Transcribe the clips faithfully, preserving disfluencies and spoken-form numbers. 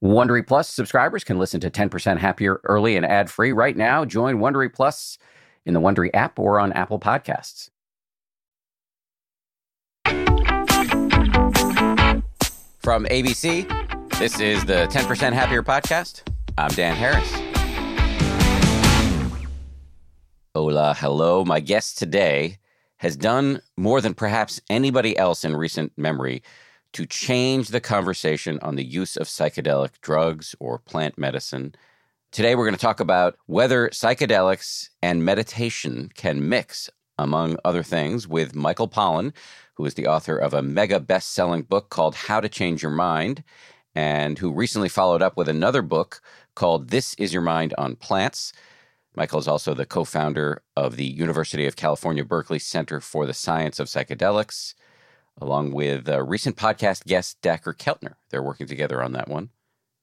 Wondery Plus subscribers can listen to ten percent Happier early and ad-free right now. Join Wondery Plus in the Wondery app or on Apple Podcasts. From A B C, this is the ten percent Happier podcast. I'm Dan Harris. Hola, hello. My guest today has done more than perhaps anybody else in recent memory to change the conversation on the use of psychedelic drugs or plant medicine. Today, we're going to talk about whether psychedelics and meditation can mix, among other things, with Michael Pollan, who is the author of a mega best-selling book called How to Change Your Mind, and who recently followed up with another book called This Is Your Mind on Plants. Michael is also the co-founder of the University of California, Berkeley Center for the Science of Psychedelics, along with a recent podcast guest, Dacher Keltner. They're working together on that one.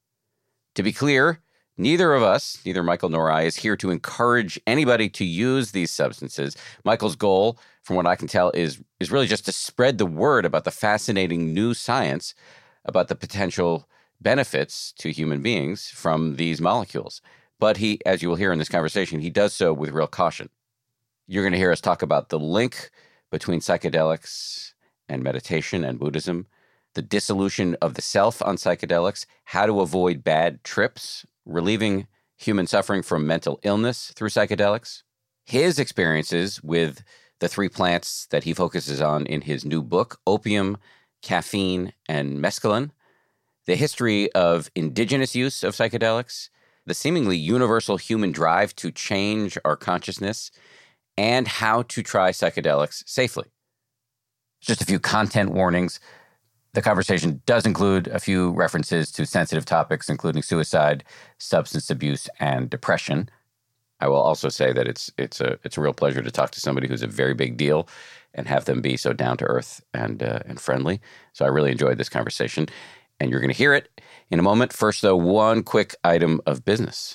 To be clear, neither of us, neither Michael nor I, is here to encourage anybody to use these substances. Michael's goal, from what I can tell, is, is really just to spread the word about the fascinating new science about the potential benefits to human beings from these molecules. But he, as you will hear in this conversation, he does so with real caution. You're going to hear us talk about the link between psychedelics and meditation and Buddhism, the dissolution of the self on psychedelics, how to avoid bad trips, relieving human suffering from mental illness through psychedelics, his experiences with the three plants that he focuses on in his new book, Opium, Caffeine, and Mescaline, the history of indigenous use of psychedelics, the seemingly universal human drive to change our consciousness, and how to try psychedelics safely. Just a few content warnings. The conversation does include a few references to sensitive topics, including suicide, substance abuse, and depression. I will also say that it's it's a it's a real pleasure to talk to somebody who's a very big deal and have them be so down to earth and uh, and friendly. So I really enjoyed this conversation, and you're going to hear it in a moment. First, though, one quick item of business.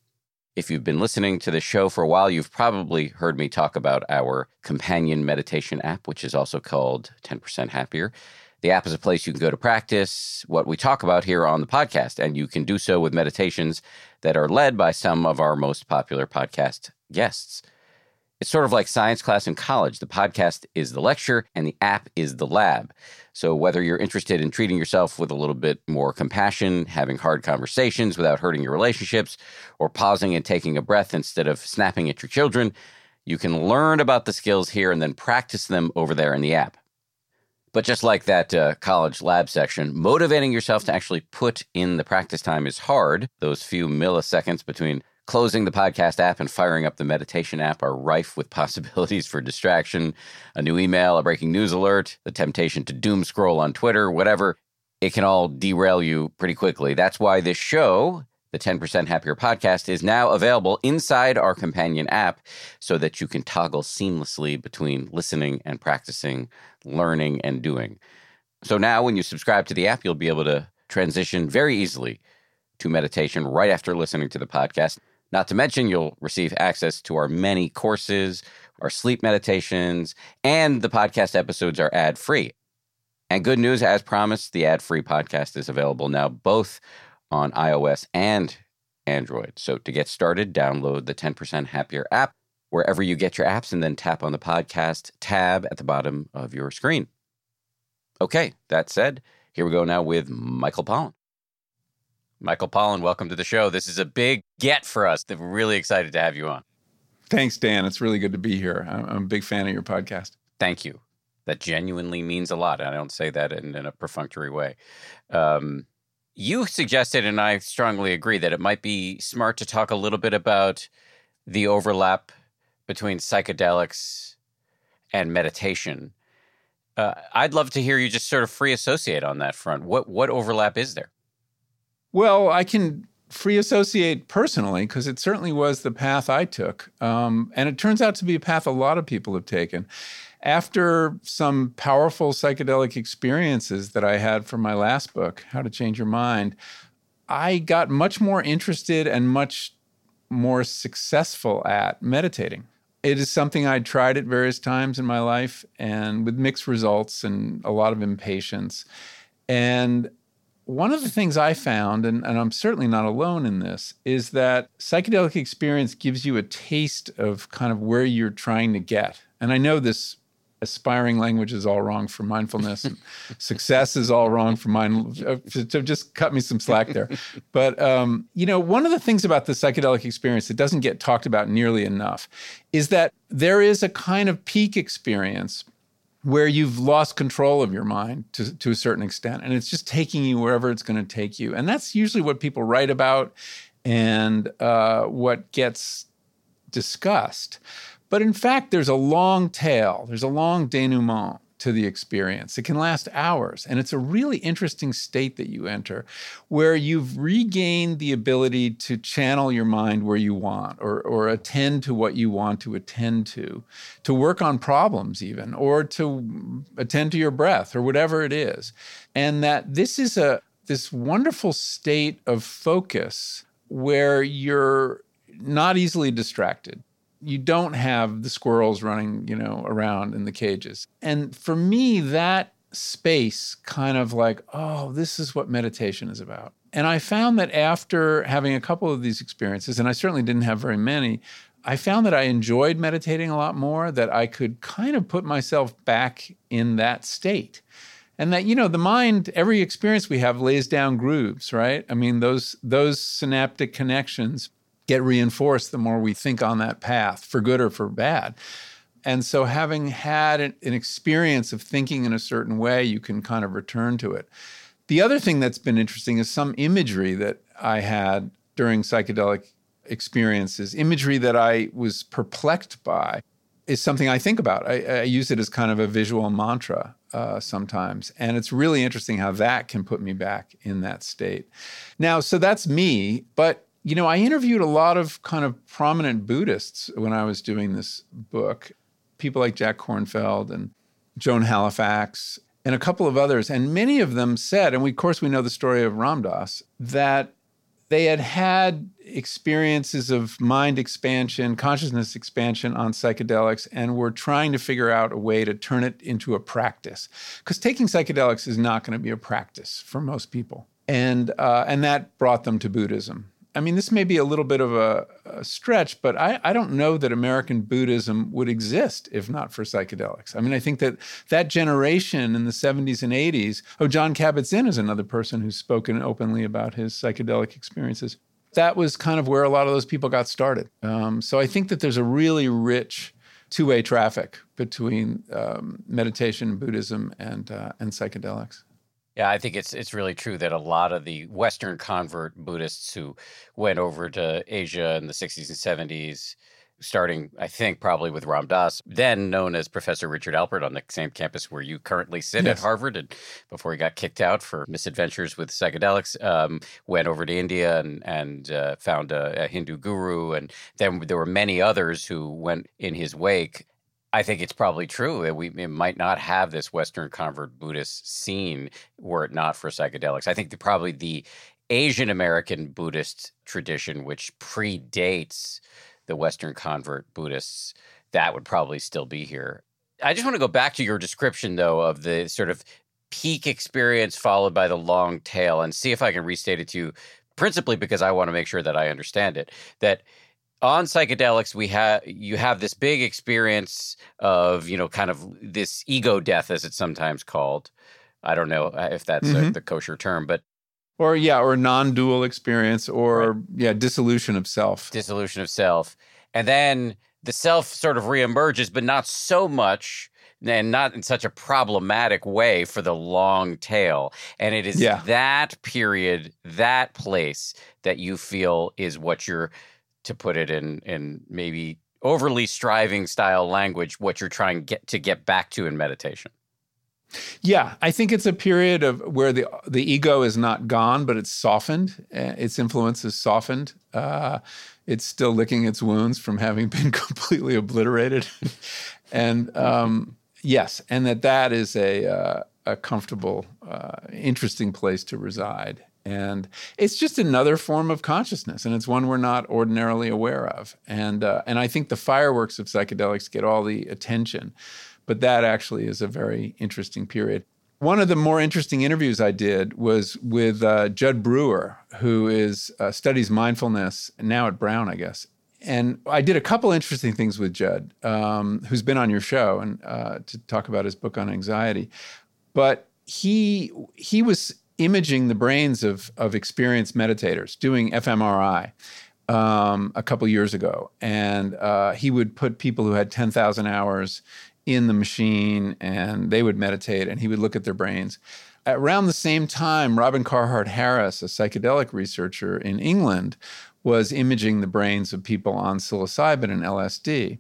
If you've been listening to the show for a while, you've probably heard me talk about our companion meditation app, which is also called ten percent Happier. The app is a place you can go to practice what we talk about here on the podcast, and you can do so with meditations that are led by some of our most popular podcast guests. It's sort of like science class in college. The podcast is the lecture, and the app is the lab. So whether you're interested in treating yourself with a little bit more compassion, having hard conversations without hurting your relationships, or pausing and taking a breath instead of snapping at your children, you can learn about the skills here and then practice them over there in the app. But just like that uh, college lab section, motivating yourself to actually put in the practice time is hard. Those few milliseconds between closing the podcast app and firing up the meditation app are rife with possibilities for distraction, a new email, a breaking news alert, the temptation to doom scroll on Twitter, whatever. It can all derail you pretty quickly. That's why this show, the ten percent Happier podcast, is now available inside our companion app so that you can toggle seamlessly between listening and practicing, learning and doing. So now when you subscribe to the app, you'll be able to transition very easily to meditation right after listening to the podcast. Not to mention, you'll receive access to our many courses, our sleep meditations, and the podcast episodes are ad-free. And good news, as promised, the ad-free podcast is available now both on iOS and Android. So to get started, download the ten percent Happier app wherever you get your apps and then tap on the podcast tab at the bottom of your screen. Okay, that said, here we go now with Michael Pollan. Michael Pollan, welcome to the show. This is a big get for us. We're really excited to have you on. Thanks, Dan. It's really good to be here. I'm, I'm a big fan of your podcast. Thank you. That genuinely means a lot. I don't say that in, in a perfunctory way. Um, you suggested, and I strongly agree, that it might be smart to talk a little bit about the overlap between psychedelics and meditation. Uh, I'd love to hear you just sort of free associate on that front. What what overlap is there? Well, I can free associate personally because it certainly was the path I took. Um, and it turns out to be a path a lot of people have taken. After some powerful psychedelic experiences that I had from my last book, How to Change Your Mind, I got much more interested and much more successful at meditating. It is something I'd tried at various times in my life and with mixed results and a lot of impatience. And one of the things I found, and, and I'm certainly not alone in this, is that psychedelic experience gives you a taste of kind of where you're trying to get. And I know this aspiring language is all wrong for mindfulness, and success is all wrong for mindfulness. So just cut me some slack there. But, um, you know, one of the things about the psychedelic experience that doesn't get talked about nearly enough is that there is a kind of peak experience where you've lost control of your mind to, to a certain extent, and it's just taking you wherever it's going to take you. And that's usually what people write about and uh, what gets discussed. But in fact, there's a long tail, there's a long denouement to the experience. It can last hours, and it's a really interesting state that you enter where you've regained the ability to channel your mind where you want, or, or attend to what you want to attend to, to work on problems even, or to attend to your breath, or whatever it is. And that this is a this wonderful state of focus where you're not easily distracted. You don't have the squirrels running, you know, around in the cages. And for me, that space kind of like, oh, this is what meditation is about. And I found that after having a couple of these experiences, and I certainly didn't have very many, I found that I enjoyed meditating a lot more, that I could kind of put myself back in that state. And that, you know, the mind, every experience we have lays down grooves, right? I mean, those those synaptic connections get reinforced the more we think on that path, for good or for bad. And so having had an, an experience of thinking in a certain way, you can kind of return to it. The other thing that's been interesting is some imagery that I had during psychedelic experiences, imagery that I was perplexed by, is something I think about. I, I use it as kind of a visual mantra uh, sometimes. And it's really interesting how that can put me back in that state. Now, so that's me, but you know, I interviewed a lot of kind of prominent Buddhists when I was doing this book, people like Jack Kornfeld and Joan Halifax and a couple of others. And many of them said, and we, of course we know the story of Ram Dass, that they had had experiences of mind expansion, consciousness expansion on psychedelics, and were trying to figure out a way to turn it into a practice. Because taking psychedelics is not going to be a practice for most people. And, uh, and that brought them to Buddhism. I mean, this may be a little bit of a, a stretch, but I, I don't know that American Buddhism would exist if not for psychedelics. I mean, I think that that generation in the seventies and eighties, oh, Jon Kabat-Zinn is another person who's spoken openly about his psychedelic experiences. That was kind of where a lot of those people got started. Um, so I think that there's a really rich two-way traffic between um, meditation, Buddhism, and uh, and psychedelics. Yeah, I think it's it's really true that a lot of the Western convert Buddhists who went over to Asia in the sixties and seventies, starting, I think, probably with Ram Dass, then known as Professor Richard Alpert on the same campus where you currently sit Yes. at Harvard, and before he got kicked out for misadventures with psychedelics, um, went over to India and, and uh, found a, a Hindu guru. And then there were many others who went in his wake. I think it's probably true that we it might not have this Western convert Buddhist scene were it not for psychedelics. I think the, probably the Asian American Buddhist tradition, which predates the Western convert Buddhists, that would probably still be here. I just want to go back to your description, though, of the sort of peak experience followed by the long tail, and see if I can restate it to you, principally because I want to make sure that I understand it, that on psychedelics, we have you have this big experience of, you know, kind of this ego death, as it's sometimes called. I don't know if that's Mm-hmm. a, the kosher term, but Or, yeah, or non-dual experience, or, right. yeah, dissolution of self. Dissolution of self. And then the self sort of reemerges, but not so much, and not in such a problematic way for the long tail. And it is yeah. that period, that place that you feel is what you're, to put it in in maybe overly striving style language, what you're trying to get to get back to in meditation. Yeah, I think it's a period of where the the ego is not gone, but it's softened. Uh, its influence is softened. Uh, it's still licking its wounds from having been completely obliterated. and um, yes, and that that is a uh, a comfortable, uh, interesting place to reside. And it's just another form of consciousness, and it's one we're not ordinarily aware of. And uh, and I think the fireworks of psychedelics get all the attention, but that actually is a very interesting period. One of the more interesting interviews I did was with uh, Judd Brewer, who is uh, studies mindfulness now at Brown, I guess. And I did a couple interesting things with Judd, um, who's been on your show, and uh, to talk about his book on anxiety. But he he was imaging the brains of of experienced meditators, doing f M R I um, a couple years ago, and uh, he would put people who had ten thousand hours in the machine, and they would meditate, and he would look at their brains. Around the same time, Robin Carhart Harris, a psychedelic researcher in England, was imaging the brains of people on psilocybin and L S D.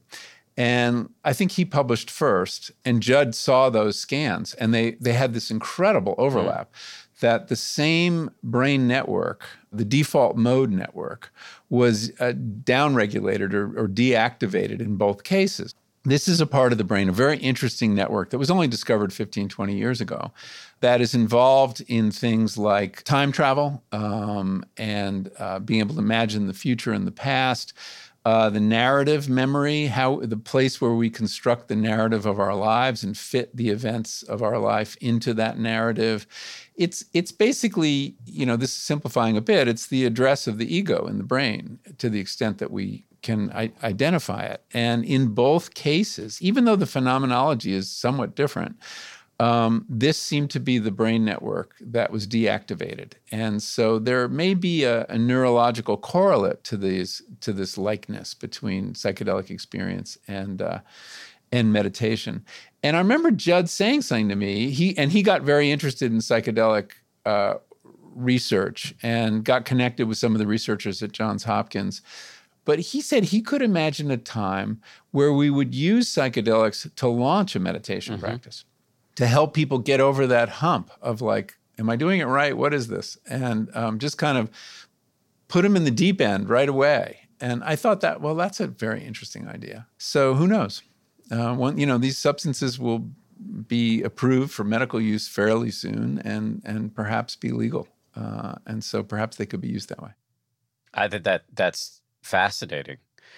And I think he published first, and Judd saw those scans, and they they had this incredible overlap mm. that the same brain network, the default mode network, was uh, downregulated or, or deactivated in both cases. This is a part of the brain, a very interesting network that was only discovered fifteen, twenty years ago, that is involved in things like time travel um, and uh, being able to imagine the future and the past, uh, the narrative memory, how the place where we construct the narrative of our lives and fit the events of our life into that narrative. It's it's basically, you know, this is simplifying a bit, it's the address of the ego in the brain to the extent that we can I- identify it. And in both cases, even though the phenomenology is somewhat different, um, this seemed to be the brain network that was deactivated. And so there may be a, a neurological correlate to these to this likeness between psychedelic experience and uh, and meditation. And I remember Judd saying something to me. He and he got very interested in psychedelic uh, research and got connected with some of the researchers at Johns Hopkins. But he said he could imagine a time where we would use psychedelics to launch a meditation mm-hmm. practice, to help people get over that hump of like, am I doing it right? What is this? And um, just kind of put them in the deep end right away. And I thought that, well, that's a very interesting idea. So who knows? Uh, one, you know, these substances will be approved for medical use fairly soon and and perhaps be legal. Uh, and so perhaps they could be used that way. I think that that's fascinating.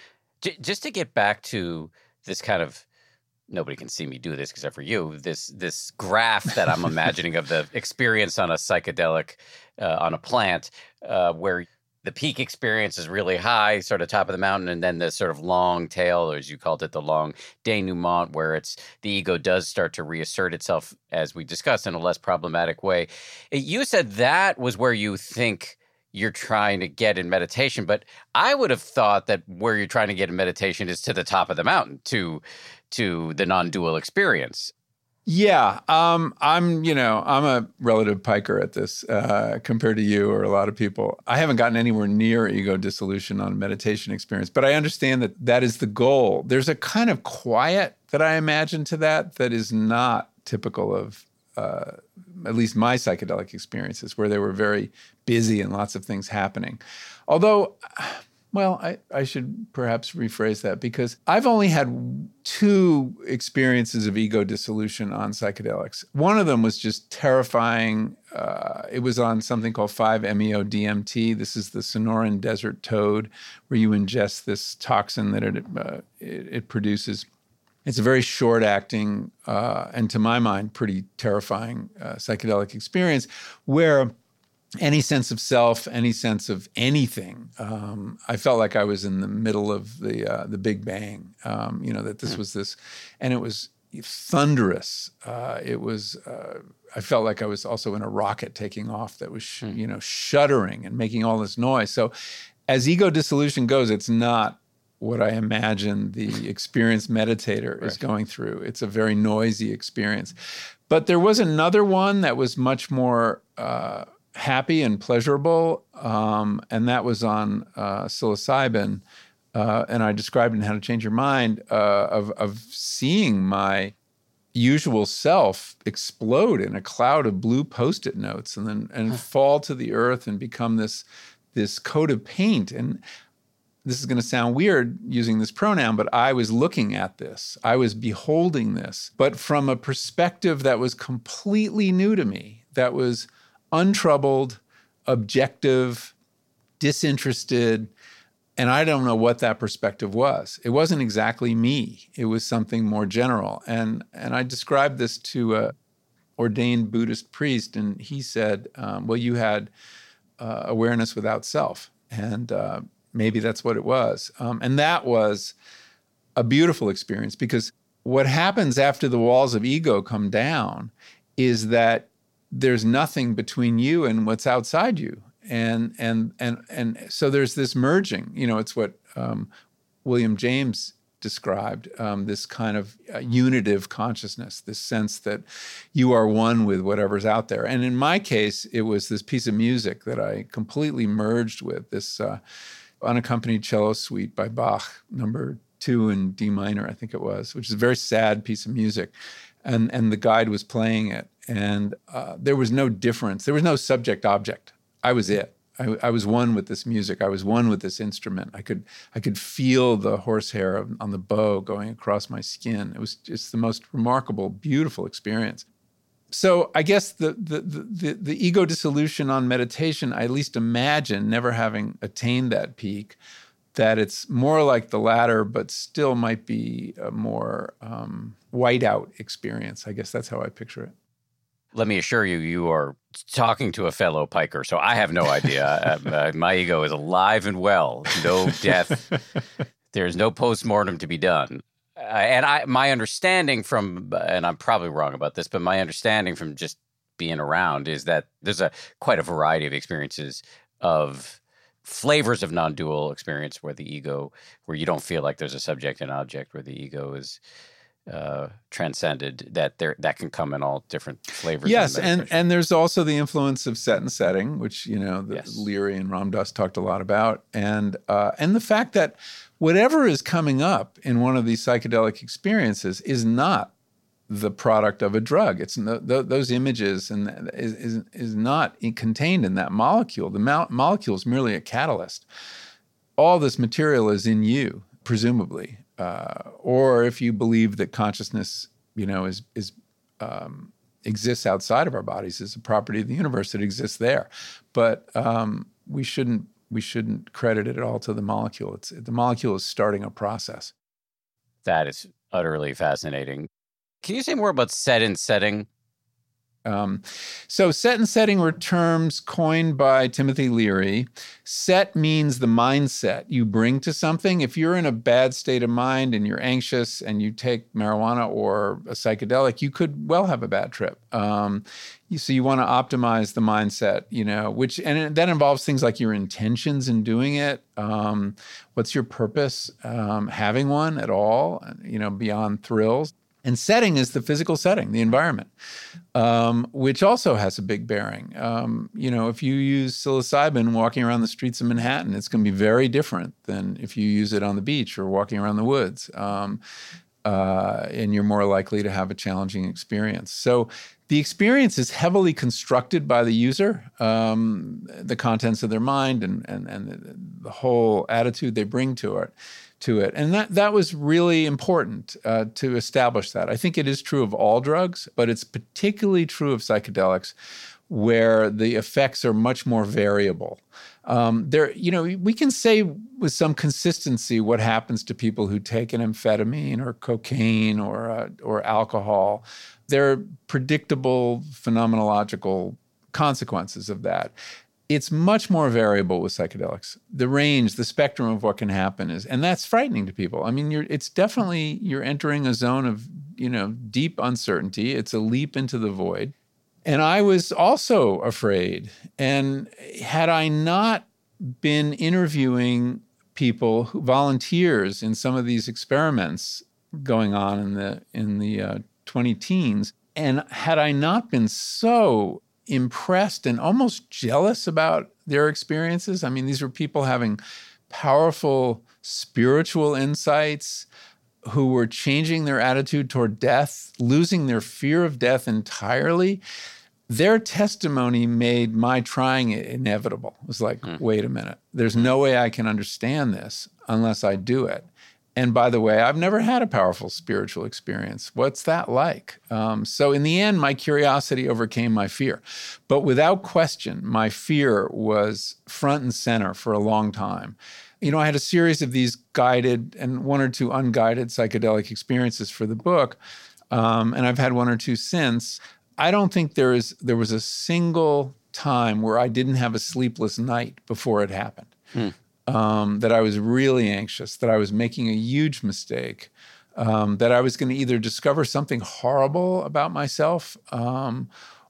J- just to get back to this kind of, nobody can see me do this except for you, this this graph that I'm imagining of the experience on a psychedelic, uh, on a plant, uh, where the peak experience is really high, sort of top of the mountain, and then the sort of long tail, or as you called it, the long denouement, where it's the ego does start to reassert itself, as we discussed, in a less problematic way. You said that was where you think you're trying to get in meditation, but I would have thought that where you're trying to get in meditation is to the top of the mountain, to to the non-dual experience. Yeah, um, I'm, you know, I'm a relative piker at this uh, compared to you or a lot of people. I haven't gotten anywhere near ego dissolution on a meditation experience, but I understand that that is the goal. There's a kind of quiet that I imagine to that that is not typical of uh, at least my psychedelic experiences, where they were very busy and lots of things happening. Although, well, I, I should perhaps rephrase that, because I've only had two experiences of ego dissolution on psychedelics. One of them was just terrifying. Uh, it was on something called five meo D M T. This is the Sonoran desert toad, where you ingest this toxin that it, uh, it, it produces. It's a very short-acting, uh, and to my mind, pretty terrifying uh, psychedelic experience, where any sense of self, any sense of anything, um, I felt like I was in the middle of the uh, the Big Bang. Um, you know, that this was this, and it was thunderous. Uh, it was. Uh, I felt like I was also in a rocket taking off that was, sh- you know, shuddering and making all this noise. So, as ego dissolution goes, it's not what I imagine the experienced meditator is going through. It's a very noisy experience. But there was another one that was much more uh, happy and pleasurable, um, and that was on uh, psilocybin. Uh, and I described in How to Change Your Mind uh, of, of seeing my usual self explode in a cloud of blue Post-it notes and then and fall to the earth and become this, this coat of paint. And this is going to sound weird using this pronoun, but I was looking at this. I was beholding this, but from a perspective that was completely new to me, that was untroubled, objective, disinterested, and I don't know what that perspective was. It wasn't exactly me. It was something more general. And and I described this to a, ordained Buddhist priest, and he said, um, well, you had uh, awareness without self. And uh, maybe that's what it was. Um, and that was a beautiful experience, because what happens after the walls of ego come down is that there's nothing between you and what's outside you. And and and and so there's this merging. You know, it's what um, William James described, um, this kind of uh, unitive consciousness, this sense that you are one with whatever's out there. And in my case, it was this piece of music that I completely merged with, this uh, unaccompanied cello suite by Bach, number two in D minor, I think it was, which is a very sad piece of music. And, and the guide was playing it. And uh, there was no difference. There was no subject-object. I was it. I, I was one with this music. I was one with this instrument. I could I could feel the horsehair on the bow going across my skin. It was just the most remarkable, beautiful experience. So I guess the the the, the ego dissolution on meditation, I at least imagine, never having attained that peak, that it's more like the latter, but still might be a more um, whiteout experience. I guess that's how I picture it. Let me assure you, you are talking to a fellow piker, so I have no idea. uh, my ego is alive and well. No death. There's no postmortem to be done. Uh, and I, my understanding from, and I'm probably wrong about this, but my understanding from just being around is that there's a quite a variety of experiences of flavors of non-dual experience where the ego, where you don't feel like there's a subject and object, where the ego is uh, transcended, that there that can come in all different flavors. Yes, and and there's also the influence of set and setting, which, you know, the yes. Leary and Ram Dass talked a lot about, and uh, and the fact that whatever is coming up in one of these psychedelic experiences is not the product of a drug. It's no, th- those images and is, is is not in, contained in that molecule. The mo- molecule is merely a catalyst. All this material is in you, presumably. Uh, or if you believe that consciousness, you know, is is um, exists outside of our bodies, is a property of the universe that exists there. But um, we shouldn't we shouldn't credit it all to the molecule. It's the molecule is starting a process. That is utterly fascinating. Can you say more about set and setting? Um, so set and setting were terms coined by Timothy Leary. Set means the mindset you bring to something. If you're in a bad state of mind and you're anxious and you take marijuana or a psychedelic, you could well have a bad trip. Um, you, so you want to optimize the mindset, you know, which, and that involves things like your intentions in doing it. Um, what's your purpose? Um, having one at all, you know, beyond thrills. And setting is the physical setting, the environment, um, which also has a big bearing. Um, you know, if you use psilocybin walking around the streets of Manhattan, it's going to be very different than if you use it on the beach or walking around the woods. Um, uh, and you're more likely to have a challenging experience. So the experience is heavily constructed by the user, um, the contents of their mind and, and, and the, the whole attitude they bring to it. to it. And that, that was really important uh, to establish that. I think it is true of all drugs, but it's particularly true of psychedelics, where the effects are much more variable. Um, there, you know, we can say with some consistency what happens to people who take an amphetamine or cocaine or uh, or alcohol. There are predictable phenomenological consequences of that. It's much more variable with psychedelics. The range, the spectrum of what can happen is, and that's frightening to people. I mean, you're, it's definitely, you're entering a zone of, you know, deep uncertainty. It's a leap into the void. And I was also afraid. And had I not been interviewing people, who, volunteers in some of these experiments going on in the, in the uh, twenty teens, and had I not been so impressed and almost jealous about their experiences. I mean, these were people having powerful spiritual insights, who were changing their attitude toward death, losing their fear of death entirely. Their testimony made my trying it inevitable. It was like, mm. wait a minute, there's no way I can understand this unless I do it. And by the way, I've never had a powerful spiritual experience. What's that like? Um, so in the end, my curiosity overcame my fear. But without question, my fear was front and center for a long time. You know, I had a series of these guided and one or two unguided psychedelic experiences for the book. Um, and I've had one or two since. I don't think there is there was a single time where I didn't have a sleepless night before it happened. Hmm. Um, that I was really anxious, that I was making a huge mistake, um, that I was going to either discover something horrible about myself, um,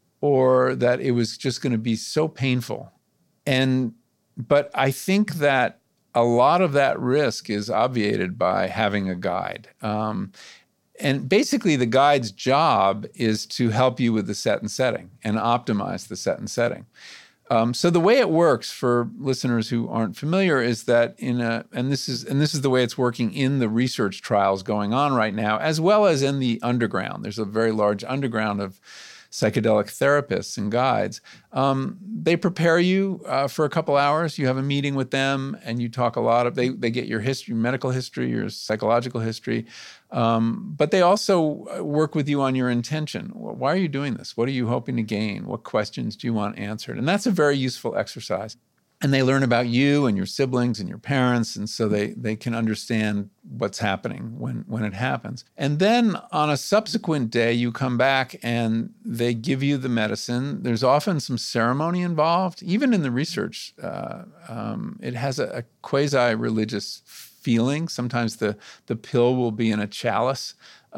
or that it was just going to be so painful. And but I think that a lot of that risk is obviated by having a guide. Um, and basically, the guide's job is to help you with the set and setting and optimize the set and setting. Um, so the way it works for listeners who aren't familiar is that in a, and this is and this is the way it's working in the research trials going on right now, as well as in the underground. There's a very large underground of psychedelic therapists and guides. Um, they prepare you uh, for a couple hours. You have a meeting with them, and you talk a lot of. They they get your history, medical history, your psychological history, um, but they also work with you on your intention. Why are you doing this? What are you hoping to gain? What questions do you want answered? And that's a very useful exercise. And they learn about you and your siblings and your parents, and so they they can understand what's happening when, when it happens. And then on a subsequent day, you come back and they give you the medicine. There's often some ceremony involved. Even in the research, uh, um, it has a, a quasi-religious feeling. Sometimes the, the pill will be in a chalice,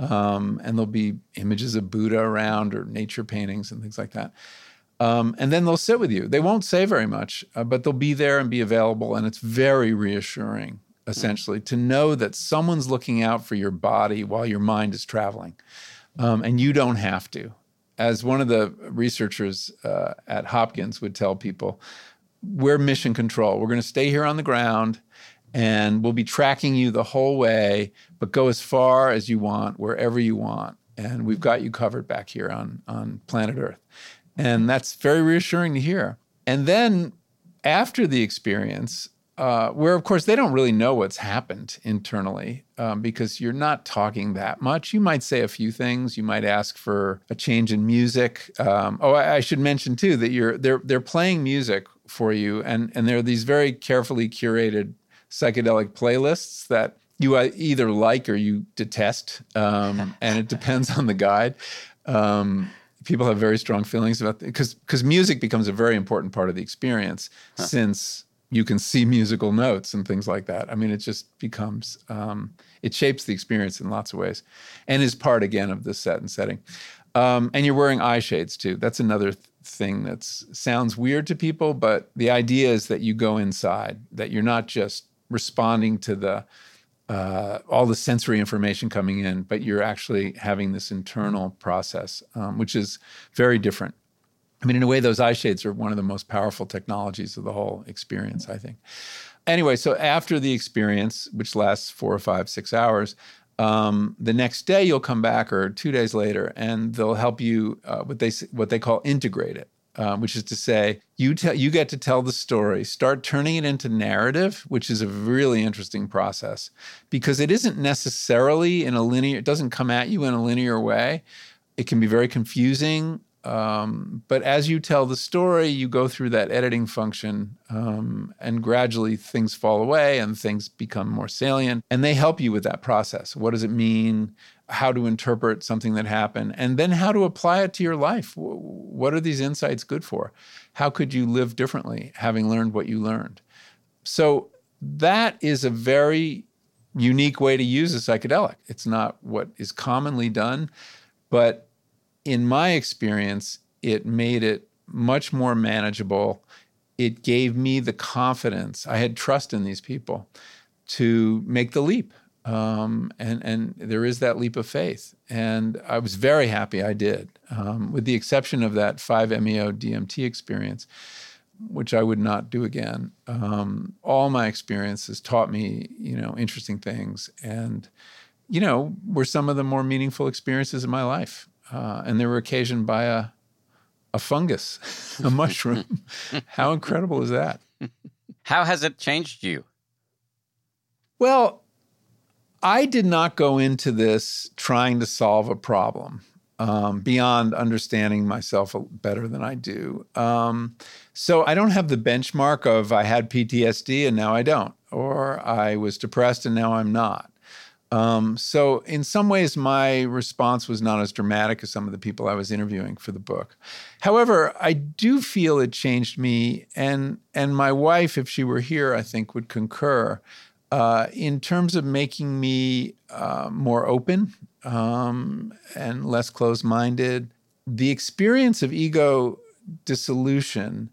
um, and there'll be images of Buddha around or nature paintings and things like that. Um, and then they'll sit with you. They won't say very much, uh, but they'll be there and be available. And it's very reassuring, essentially, to know that someone's looking out for your body while your mind is traveling. Um, and you don't have to. As one of the researchers uh, at Hopkins would tell people, we're mission control. We're going to stay here on the ground, and we'll be tracking you the whole way, but go as far as you want, wherever you want. And we've got you covered back here on, on planet Earth. And that's very reassuring to hear. And then after the experience, uh, where, of course, they don't really know what's happened internally um, because you're not talking that much. You might say a few things. You might ask for a change in music. Um, oh, I, I should mention, too, that you're they're they're playing music for you. And, and there are these very carefully curated psychedelic playlists that you either like or you detest. Um, and it depends on the guide. Um People have very strong feelings about it because because music becomes a very important part of the experience huh. since you can see musical notes and things like that. I mean, it just becomes, um, it shapes the experience in lots of ways and is part, again, of the set and setting. Um, and you're wearing eye shades, too. That's another th- thing that sounds weird to people, but the idea is that you go inside, that you're not just responding to the Uh, all the sensory information coming in, but you're actually having this internal process, um, which is very different. I mean, in a way, those eye shades are one of the most powerful technologies of the whole experience, I think. Anyway, so after the experience, which lasts four or five, six hours, um, the next day you'll come back, or two days later, and they'll help you uh, what they what they call integrate it. Um, which is to say, you tell you get to tell the story, start turning it into narrative, which is a really interesting process because it isn't necessarily in a linear, it doesn't come at you in a linear way. It can be very confusing. Um, but as you tell the story, you go through that editing function um, and gradually things fall away and things become more salient. And they help you with that process. What does it mean? How to interpret something that happened, and then how to apply it to your life. What are these insights good for? How could you live differently having learned what you learned? So that is a very unique way to use a psychedelic. It's not what is commonly done, but in my experience, it made it much more manageable. It gave me the confidence. I had trust in these people to make the leap. Um, and, and there is that leap of faith. And I was very happy I did, um, with the exception of that five M E O D M T experience, which I would not do again. Um, all my experiences taught me, you know, interesting things and, you know, were some of the more meaningful experiences in my life. Uh, and they were occasioned by a, a fungus, a mushroom. How incredible is that? How has it changed you? Well, I did not go into this trying to solve a problem um, beyond understanding myself better than I do. Um, so I don't have the benchmark of I had P T S D and now I don't, or I was depressed and now I'm not. Um, so in some ways, my response was not as dramatic as some of the people I was interviewing for the book. However, I do feel it changed me, and and my wife, if she were here, I think would concur, uh, in terms of making me uh, more open um, and less closed-minded. The experience of ego dissolution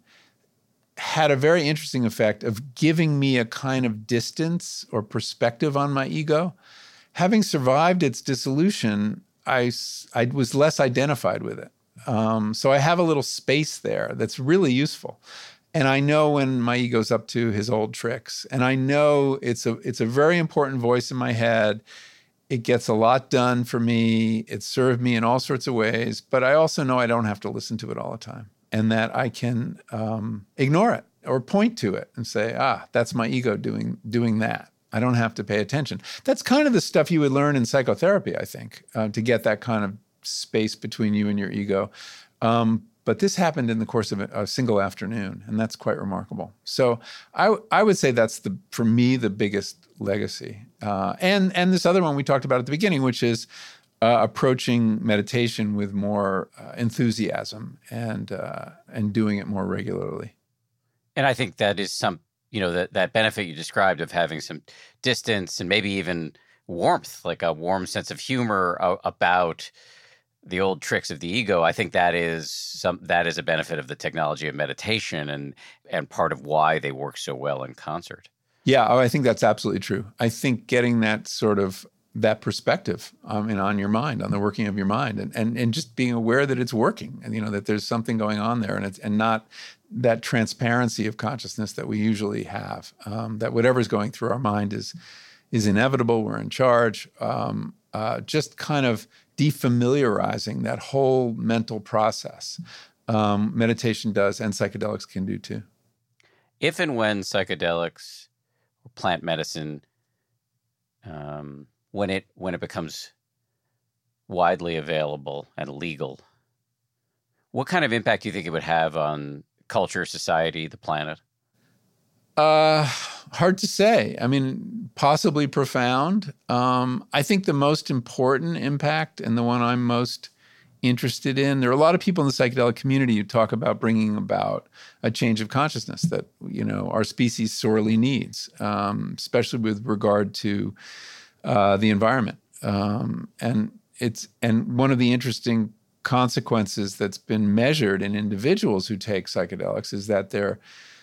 had a very interesting effect of giving me a kind of distance or perspective on my ego. Having survived its dissolution, I, I was less identified with it. Um, so I have a little space there that's really useful. And I know when my ego's up to his old tricks. And I know it's a it's a very important voice in my head. It gets a lot done for me. It served me in all sorts of ways. But I also know I don't have to listen to it all the time, and that I can um, ignore it or point to it and say, ah, that's my ego doing doing that. I don't have to pay attention. That's kind of the stuff you would learn in psychotherapy, I think, uh, to get that kind of space between you and your ego. Um, but this happened in the course of a, a single afternoon, and that's quite remarkable. So I, I would say that's, the for me, the biggest legacy. Uh, and, and this other one we talked about at the beginning, which is uh, approaching meditation with more uh, enthusiasm and uh, and doing it more regularly. And I think that is some, you know, that, that benefit you described of having some distance and maybe even warmth, like a warm sense of humor uh, about the old tricks of the ego. I think that is some that is a benefit of the technology of meditation and and part of why they work so well in concert. Yeah, oh, I think that's absolutely true. I think getting that sort of that perspective um, and on your mind, on the working of your mind, and, and and just being aware that it's working, and you know that there's something going on there, and it's and not that transparency of consciousness that we usually have. Um, that whatever's going through our mind is is inevitable. We're in charge. Um, uh, just kind of defamiliarizing that whole mental process. Um, meditation does, and psychedelics can do too. If and when psychedelics or plant medicine, um, when it when it becomes widely available and legal, what kind of impact do you think it would have on culture, society, the planet? Uh, hard to say. I mean, possibly profound. Um, I think the most important impact, and the one I'm most interested in, there are a lot of people in the psychedelic community who talk about bringing about a change of consciousness that, you know, our species sorely needs, um, especially with regard to uh, the environment. Um, and it's and one of the interesting consequences that's been measured in individuals who take psychedelics is that their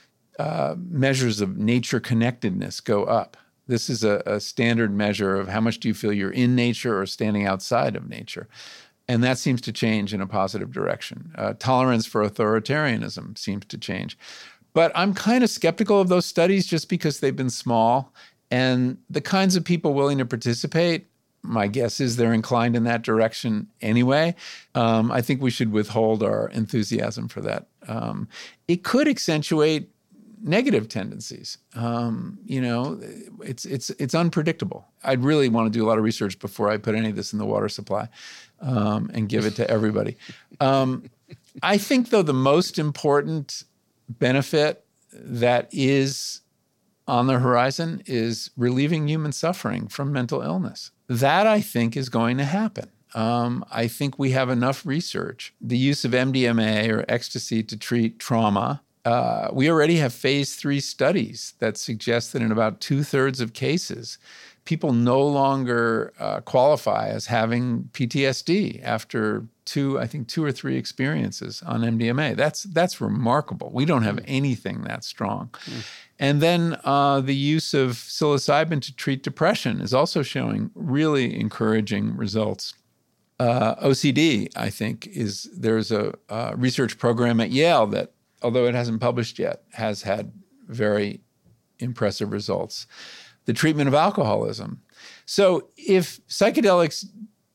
uh, measures of nature connectedness go up. This is a, a standard measure of how much do you feel you're in nature or standing outside of nature. And that seems to change in a positive direction. Uh, tolerance for authoritarianism seems to change. But I'm kind of skeptical of those studies just because they've been small. And the kinds of people willing to participate, my guess is they're inclined in that direction anyway. Um, I think we should withhold our enthusiasm for that. Um, it could accentuate negative tendencies. Um, you know, it's it's it's unpredictable. I'd really want to do a lot of research before I put any of this in the water supply um, and give it to everybody. Um, I think, though, the most important benefit that is on the horizon is relieving human suffering from mental illness. That, I think, is going to happen. Um, I think we have enough research. The use of M D M A or ecstasy to treat trauma. Uh, we already have phase three studies that suggest that in about two-thirds of cases, people no longer uh, qualify as having P T S D after two, I think, two or three experiences on M D M A. That's that's remarkable. We don't have anything that strong. Mm. And then uh, the use of psilocybin to treat depression is also showing really encouraging results. Uh, O C D, I think, is there's a, a research program at Yale that, although it hasn't published yet, has had very impressive results. The treatment of alcoholism. So if psychedelics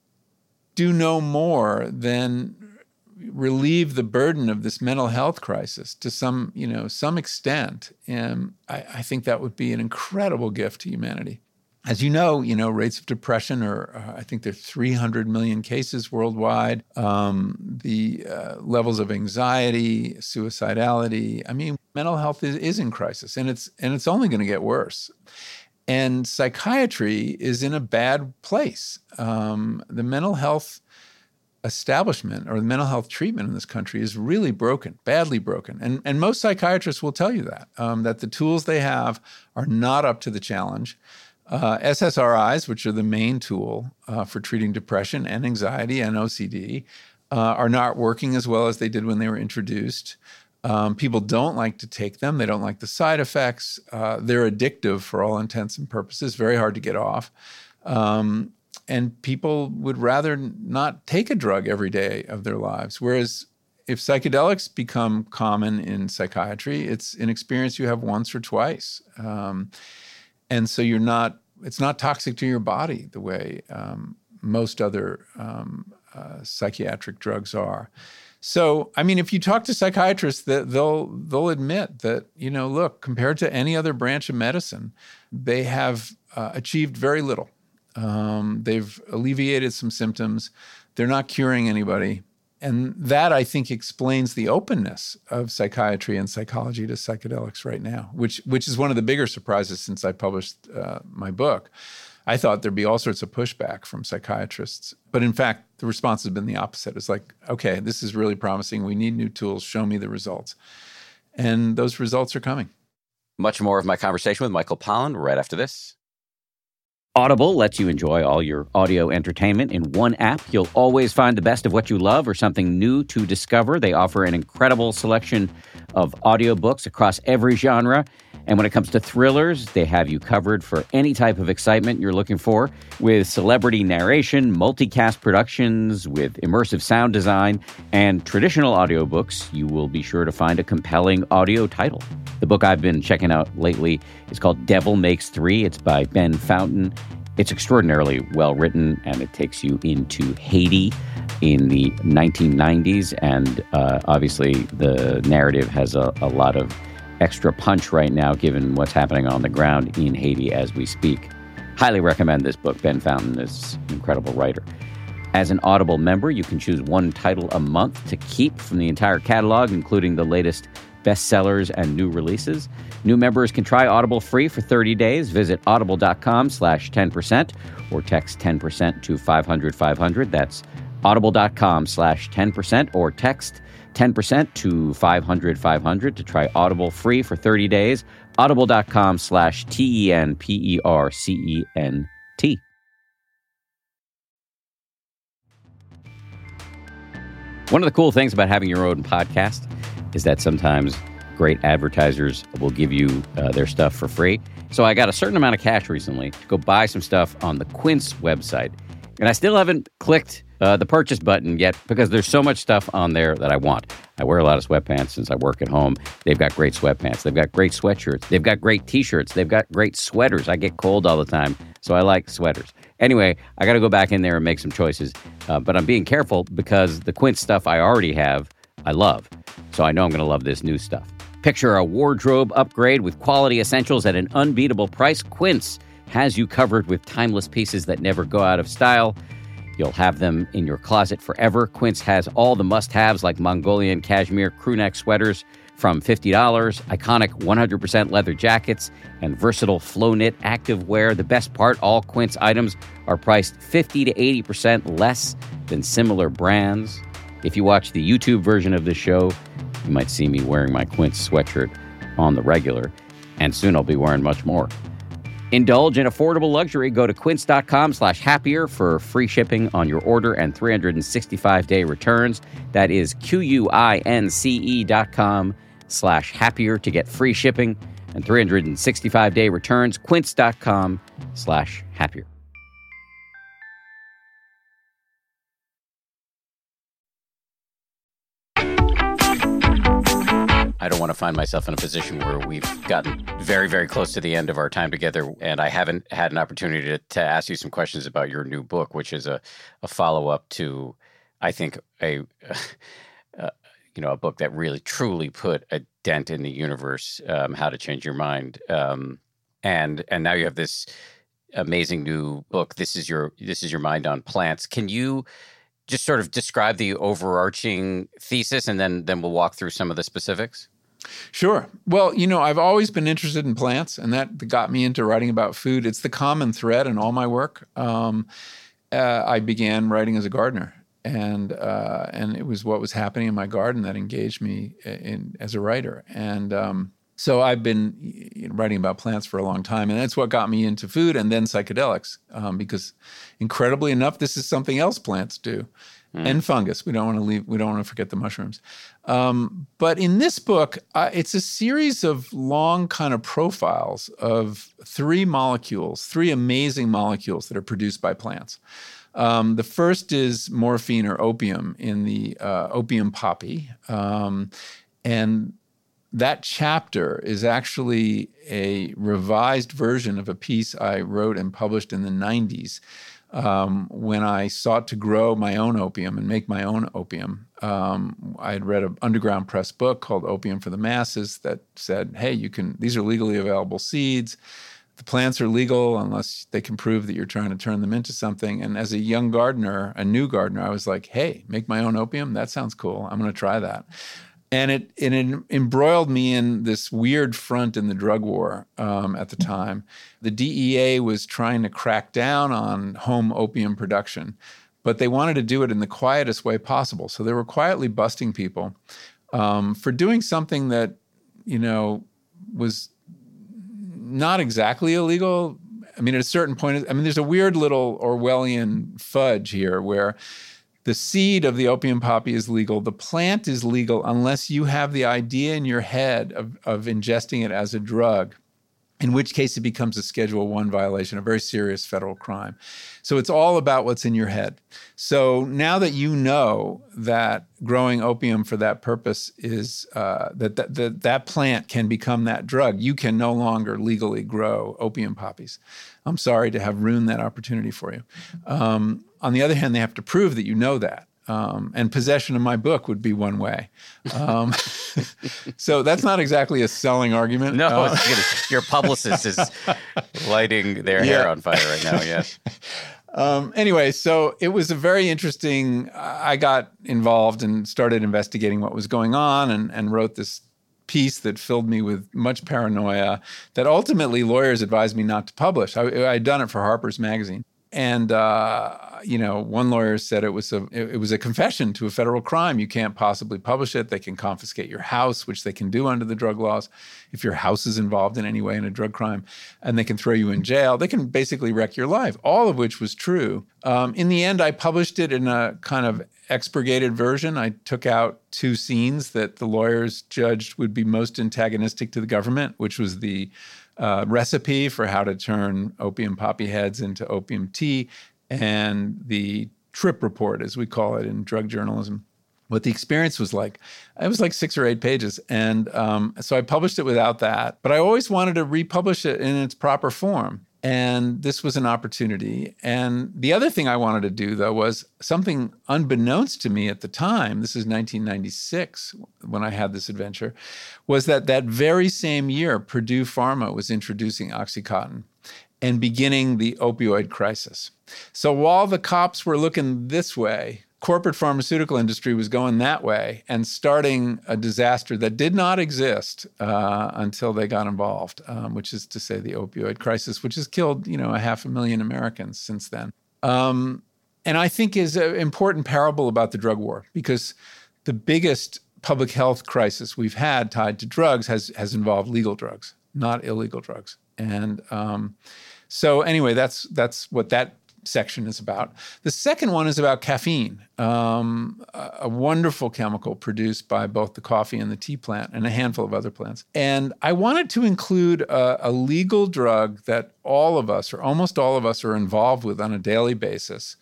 do no more than relieve the burden of this mental health crisis to some, you know, some extent, and I, I think that would be an incredible gift to humanity. As you know, you know, rates of depression are, uh, I think there's three hundred million cases worldwide. Um, the uh, levels of anxiety, suicidality. I mean, mental health is, is in crisis, and it's and it's only going to get worse. And psychiatry is in a bad place. Um, the mental health establishment or the mental health treatment in this country is really broken, badly broken. And, and most psychiatrists will tell you that, um, that the tools they have are not up to the challenge. Uh, S S R Is, which are the main tool uh, for treating depression and anxiety and O C D, uh, are not working as well as they did when they were introduced. Um, people don't like to take them. They don't like the side effects. Uh, they're addictive for all intents and purposes, very hard to get off. Um, and people would rather not take a drug every day of their lives. Whereas if psychedelics become common in psychiatry, it's an experience you have once or twice. Um, and so you're not, it's not toxic to your body the way um, most other um, uh, psychiatric drugs are. So, I mean, if you talk to psychiatrists, they'll they'll admit that, you know, look, compared to any other branch of medicine, they have uh, achieved very little. Um, they've alleviated some symptoms. They're not curing anybody. And that, I think, explains the openness of psychiatry and psychology to psychedelics right now, which which is one of the bigger surprises since I published uh, my book. I thought there'd be all sorts of pushback from psychiatrists. But in fact, the response has been the opposite. It's like, okay, this is really promising. We need new tools. Show me the results. And those results are coming. Much more of my conversation with Michael Pollan right after this. Audible lets you enjoy all your audio entertainment in one app. You'll always find the best of what you love or something new to discover. They offer an incredible selection of audiobooks across every genre. And when it comes to thrillers, they have you covered for any type of excitement you're looking for, with celebrity narration, multicast productions, with immersive sound design, and traditional audiobooks. You will be sure to find a compelling audio title. The book I've been checking out lately is called Devil Makes Three. It's by Ben Fountain. It's extraordinarily well written, and it takes you into Haiti in the nineteen nineties. And uh, obviously, the narrative has a, a lot of extra punch right now, given what's happening on the ground in Haiti as we speak. Highly recommend this book. Ben Fountain is an incredible writer. As an Audible member, you can choose one title a month to keep from the entire catalog, including the latest bestsellers and new releases. New members can try Audible free for thirty days. Visit audible.com slash 10% or text ten percent to five hundred five hundred. That's audible.com slash 10% or text ten percent to five hundred five hundred to try Audible free for thirty days. Audible.com slash T E N P E R C E N T. One of the cool things about having your own podcast is that sometimes great advertisers will give you uh, their stuff for free. So I got a certain amount of cash recently to go buy some stuff on the Quince website. And I still haven't clicked uh, the purchase button yet because there's so much stuff on there that I want. I wear a lot of sweatpants since I work at home. They've got great sweatpants. They've got great sweatshirts. They've got great T-shirts. They've got great sweaters. I get cold all the time, so I like sweaters. Anyway, I got to go back in there and make some choices. Uh, but I'm being careful because the Quince stuff I already have, I love. So I know I'm going to love this new stuff. Picture a wardrobe upgrade with quality essentials at an unbeatable price. Quince has you covered with timeless pieces that never go out of style. You'll have them in your closet forever. Quince has all the must-haves like Mongolian cashmere crewneck sweaters from fifty dollars, iconic one hundred percent leather jackets, and versatile flow-knit activewear. The best part, all Quince items are priced fifty to eighty percent less than similar brands. If you watch the YouTube version of this show, you might see me wearing my Quince sweatshirt on the regular, and soon I'll be wearing much more. Indulge in affordable luxury. Go to quince.com slash happier for free shipping on your order and three hundred sixty-five day returns. That is Q-U-I-N-C-E dot com slash happier to get free shipping and three hundred sixty-five day returns. Quince.com slash happier. I don't want to find myself in a position where we've gotten very, very close to the end of our time together, and I haven't had an opportunity to, to ask you some questions about your new book, which is a, a follow-up to, I think, a uh, you know, a book that really, truly put a dent in the universe, um, How to Change Your Mind. Um, and and now you have this amazing new book. This is your this is your mind on plants. Can you just sort of describe the overarching thesis, and then then we'll walk through some of the specifics? Sure. Well, you know, I've always been interested in plants, and that got me into writing about food. It's the common thread in all my work. Um, uh, I began writing as a gardener, and uh, and it was what was happening in my garden that engaged me in, as a writer. And um, so I've been you know, writing about plants for a long time, and that's what got me into food and then psychedelics, um, because incredibly enough, this is something else plants do. Mm. And fungus. We don't want to leave. We don't want to forget the mushrooms. Um, but in this book, uh, it's a series of long kind of profiles of three molecules, three amazing molecules that are produced by plants. Um, the first is morphine or opium in the uh, opium poppy, um, and that chapter is actually a revised version of a piece I wrote and published in the nineties. Um, when I sought to grow my own opium and make my own opium. Um, I had read an underground press book called Opium for the Masses that said, hey, you can, these are legally available seeds. The plants are legal unless they can prove that you're trying to turn them into something. And as a young gardener, a new gardener, I was like, hey, make my own opium? That sounds cool. I'm going to try that. And it, it embroiled me in this weird front in the drug war um, at the time. The D E A was trying to crack down on home opium production, but they wanted to do it in the quietest way possible. So they were quietly busting people um, for doing something that, you know, was not exactly illegal. I mean, at a certain point, I mean, there's a weird little Orwellian fudge here where the seed of the opium poppy is legal. The plant is legal unless you have the idea in your head of, of ingesting it as a drug, in which case it becomes a Schedule One violation, a very serious federal crime. So it's all about what's in your head. So now that you know that growing opium for that purpose is, uh, that, that, that that plant can become that drug, you can no longer legally grow opium poppies. I'm sorry to have ruined that opportunity for you. Um, on the other hand, they have to prove that you know that. Um, and possession of my book would be one way. Um, so that's not exactly a selling argument. No, uh, it's gonna, your publicist is lighting their yeah. hair on fire right now, yes. Um, anyway, so it was a very interesting, I got involved and started investigating what was going on and, and wrote this piece that filled me with much paranoia that ultimately lawyers advised me not to publish. I, I'd done it for Harper's Magazine. And, uh, you know, one lawyer said it was a it, it was a confession to a federal crime. You can't possibly publish it. They can confiscate your house, which they can do under the drug laws if your house is involved in any way in a drug crime, and they can throw you in jail. They can basically wreck your life, all of which was true. Um, in the end, I published it in a kind of expurgated version. I took out two scenes that the lawyers judged would be most antagonistic to the government, which was the Uh, recipe for how to turn opium poppy heads into opium tea, and the trip report, as we call it in drug journalism, what the experience was like. It was like six or eight pages. And um, so I published it without that, but I always wanted to republish it in its proper form. And this was an opportunity. And the other thing I wanted to do, though, was something unbeknownst to me at the time, this is nineteen ninety-six when I had this adventure, was that that very same year, Purdue Pharma was introducing OxyContin and beginning the opioid crisis. So while the cops were looking this way, corporate pharmaceutical industry was going that way and starting a disaster that did not exist uh, until they got involved, um, which is to say the opioid crisis, which has killed, you know, a half a million Americans since then. Um, and I think is an important parable about the drug war, because the biggest public health crisis we've had tied to drugs has, has involved legal drugs, not illegal drugs. And um, so anyway, that's that's what that section is about. The second one is about caffeine, um, a, a wonderful chemical produced by both the coffee and the tea plant and a handful of other plants. And I wanted to include a, a legal drug that all of us, or almost all of us, are involved with on a daily basis,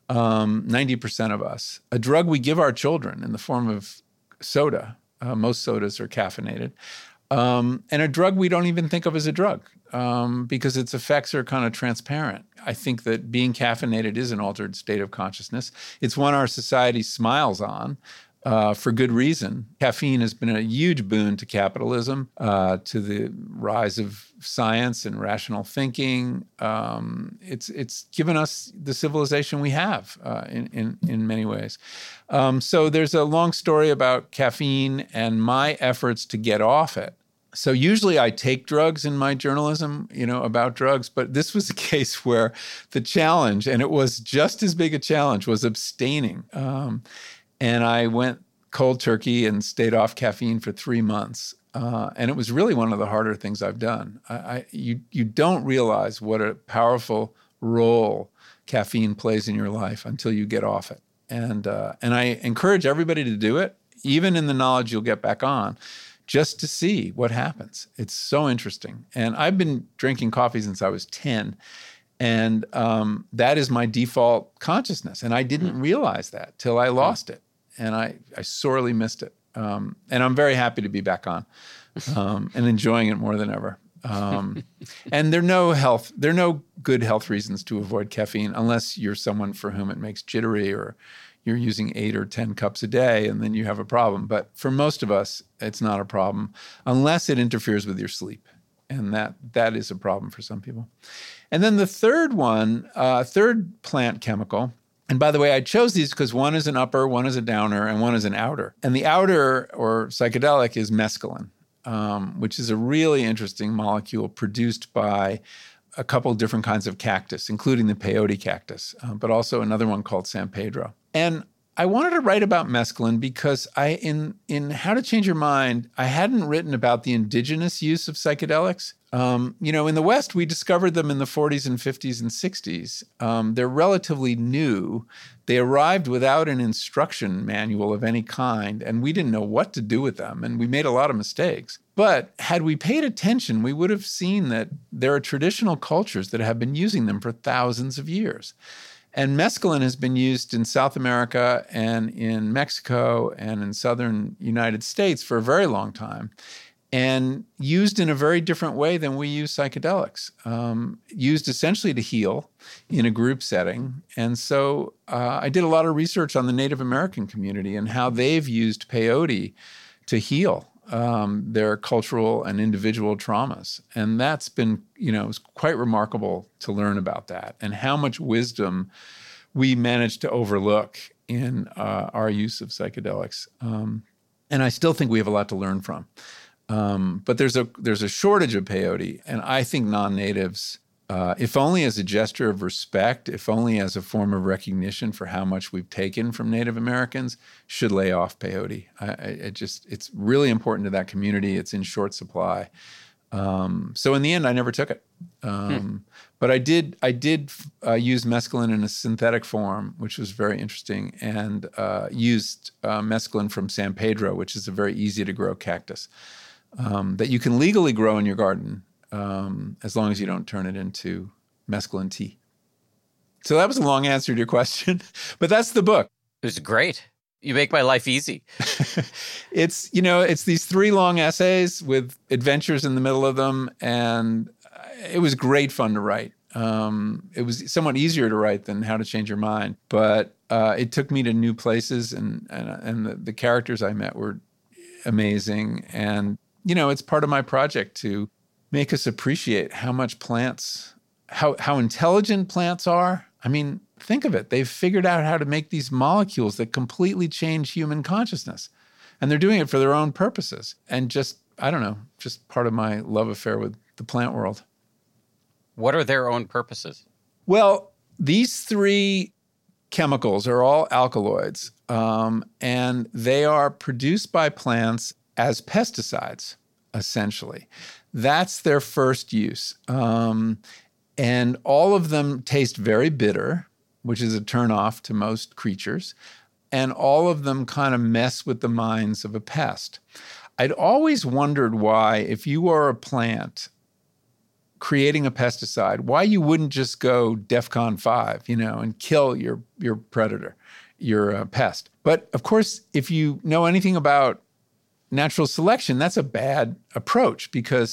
um, ninety percent of us, a drug we give our children in the form of soda. Uh, most sodas are caffeinated. Um, and a drug we don't even think of as a drug um, because its effects are kind of transparent. I think that being caffeinated is an altered state of consciousness. It's one our society smiles on, uh, for good reason. Caffeine has been a huge boon to capitalism, uh, to the rise of science and rational thinking. Um, it's it's given us the civilization we have uh, in, in, in many ways. Um, so there's a long story about caffeine and my efforts to get off it. So usually I take drugs in my journalism, you know, about drugs, but this was a case where the challenge, and it was just as big a challenge, was abstaining. Um, and I went cold turkey and stayed off caffeine for three months. Uh, and it was really one of the harder things I've done. I, I, you, you don't realize what a powerful role caffeine plays in your life until you get off it. And, uh, and I encourage everybody to do it, even in the knowledge you'll get back on, just to see what happens. It's so interesting. And I've been drinking coffee since I was ten. And um, that is my default consciousness. And I didn't realize that till I lost it. And I, I sorely missed it. Um, and I'm very happy to be back on um, and enjoying it more than ever. Um, and there are no health, there are no good health reasons to avoid caffeine unless you're someone for whom it makes jittery, or you're using eight or ten cups a day, and then you have a problem. But for most of us, it's not a problem unless it interferes with your sleep. And that that is a problem for some people. And then the third one, uh, third plant chemical, and by the way, I chose these because one is an upper, one is a downer, and one is an outer. And the outer, or psychedelic, is mescaline, um, which is a really interesting molecule produced by a couple different kinds of cactus, including the peyote cactus, uh, but also another one called San Pedro. And I wanted to write about mescaline because I, in in How to Change Your Mind, I hadn't written about the indigenous use of psychedelics. Um, you know, in the West, we discovered them in the forties and fifties and sixties. Um, they're relatively new. They arrived without an instruction manual of any kind, and we didn't know what to do with them, and we made a lot of mistakes. But had we paid attention, we would have seen that there are traditional cultures that have been using them for thousands of years. And mescaline has been used in South America and in Mexico and in southern United States for a very long time, and used in a very different way than we use psychedelics, um, used essentially to heal in a group setting. And so uh, I did a lot of research on the Native American community and how they've used peyote to heal um, their cultural and individual traumas. And that's been, you know, it was quite remarkable to learn about that and how much wisdom we managed to overlook in uh, our use of psychedelics. Um, and I still think we have a lot to learn from. Um, but there's a there's a shortage of peyote, and I think non-natives, uh, if only as a gesture of respect, if only as a form of recognition for how much we've taken from Native Americans, should lay off peyote. I, I it just it's really important to that community. It's in short supply. Um, so in the end, I never took it. Um, hmm. But I did I did uh, use mescaline in a synthetic form, which was very interesting, and uh, used uh, mescaline from San Pedro, which is a very easy to grow cactus. Um, that you can legally grow in your garden um, as long as you don't turn it into mescaline tea. So that was a long answer to your question, but that's the book. It was great. You make my life easy. It's, you know, it's these three long essays with adventures in the middle of them, and it was great fun to write. Um, it was somewhat easier to write than How to Change Your Mind, but uh, it took me to new places, and and, and the, the characters I met were amazing. And you know, it's part of my project to make us appreciate how much plants, how how intelligent plants are. I mean, think of it. They've figured out how to make these molecules that completely change human consciousness. And they're doing it for their own purposes. And just, I don't know, just part of my love affair with the plant world. What are their own purposes? Well, these three chemicals are all alkaloids, um, and they are produced by plants as pesticides, essentially. That's their first use. Um, and all of them taste very bitter, which is a turnoff to most creatures. And all of them kind of mess with the minds of a pest. I'd always wondered why, if you are a plant creating a pesticide, why you wouldn't just go DEFCON five, you know, and kill your, your predator, your uh, pest. But of course, if you know anything about natural selection, that's a bad approach, because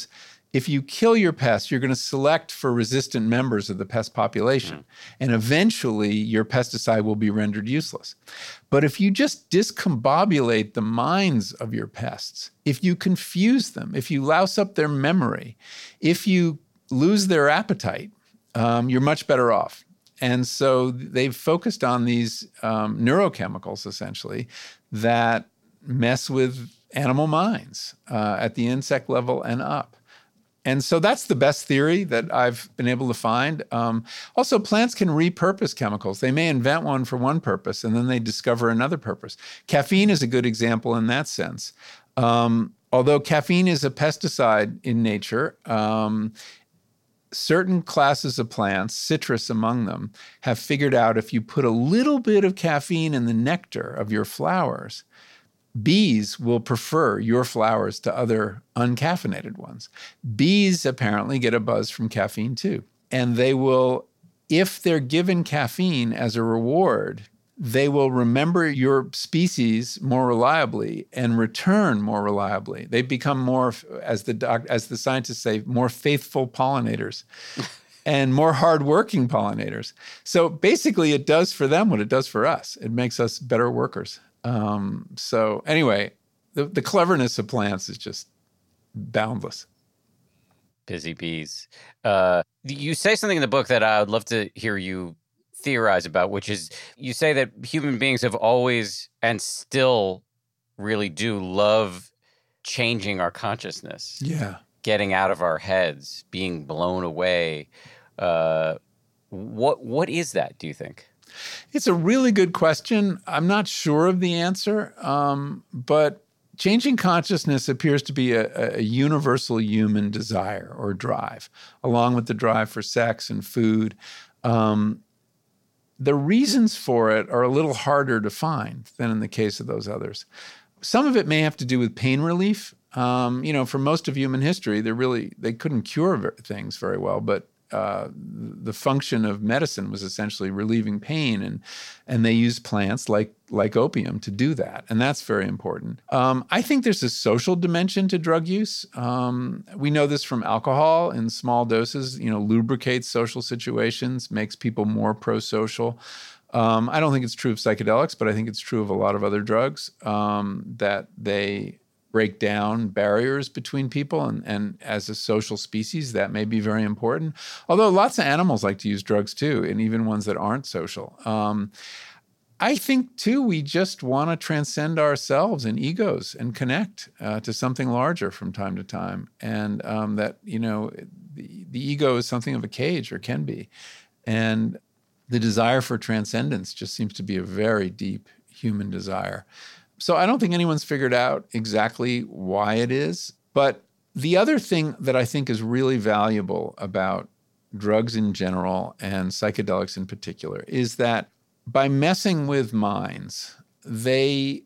If you kill your pest, you're going to select for resistant members of the pest population. Mm. And eventually, your pesticide will be rendered useless. But if you just discombobulate the minds of your pests, if you confuse them, if you louse up their memory, if you lose their appetite, um, you're much better off. And so they've focused on these um, neurochemicals, essentially, that mess with animal minds uh, at the insect level and up. And so that's the best theory that I've been able to find. Um, also, plants can repurpose chemicals. They may invent one for one purpose, and then they discover another purpose. Caffeine is a good example in that sense. Um, although caffeine is a pesticide in nature, um, certain classes of plants, citrus among them, have figured out if you put a little bit of caffeine in the nectar of your flowers, bees will prefer your flowers to other uncaffeinated ones. Bees apparently get a buzz from caffeine too. And they will, if they're given caffeine as a reward, they will remember your species more reliably and return more reliably. They become more, as the doc, as the scientists say, more faithful pollinators and more hardworking pollinators. So basically it does for them what it does for us. It makes us better workers. Um, so anyway, the, the cleverness of plants is just boundless. Busy bees. Uh, you say something in the book that I would love to hear you theorize about, which is you say that human beings have always and still really do love changing our consciousness. Yeah. Getting out of our heads, being blown away. Uh, what what is that, do you think? It's a really good question. I'm not sure of the answer, um, but changing consciousness appears to be a, a universal human desire or drive, along with the drive for sex and food. Um, the reasons for it are a little harder to find than in the case of those others. Some of it may have to do with pain relief. Um, you know, for most of human history, they really they couldn't cure things very well, but Uh, the function of medicine was essentially relieving pain, and and they used plants like like opium to do that, and that's very important. Um, I think there's a social dimension to drug use. Um, we know this from alcohol in small doses. You know, lubricates social situations, makes people more pro-social. Um, I don't think it's true of psychedelics, but I think it's true of a lot of other drugs um, that they break down barriers between people, and, and as a social species, that may be very important. Although lots of animals like to use drugs too, and even ones that aren't social. Um, I think too, we just want to transcend ourselves and egos and connect uh, to something larger from time to time. And um, that, you know, the, the ego is something of a cage, or can be. And the desire for transcendence just seems to be a very deep human desire. So I don't think anyone's figured out exactly why it is. But the other thing that I think is really valuable about drugs in general and psychedelics in particular is that by messing with minds, they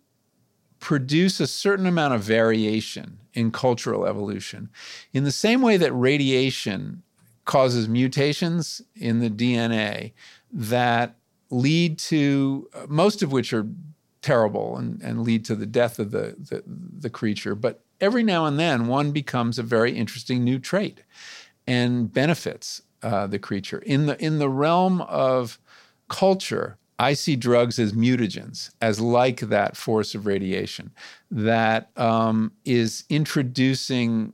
produce a certain amount of variation in cultural evolution. In the same way that radiation causes mutations in the D N A that lead to, most of which are terrible and, and lead to the death of the, the, the creature. But every now and then, one becomes a very interesting new trait and benefits uh, the creature. In the, in the realm of culture, I see drugs as mutagens, as like that force of radiation that um, is introducing